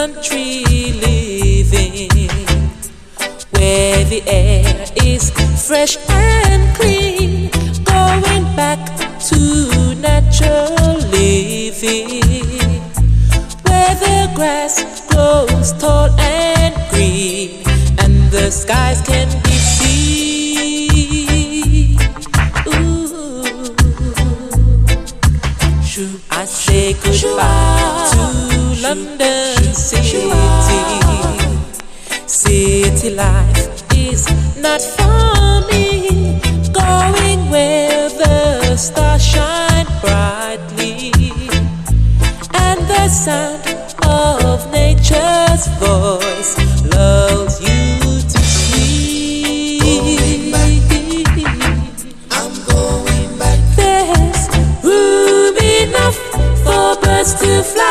country living, where the air is fresh and clean, going back to natural living, where the grass grows tall and green, and the skies can be seen. Ooh. I say goodbye to London City. City life is not for me, going where the stars shine brightly, and the sound of nature's voice lulls you to sleep. I'm going back. There's room enough for birds to fly.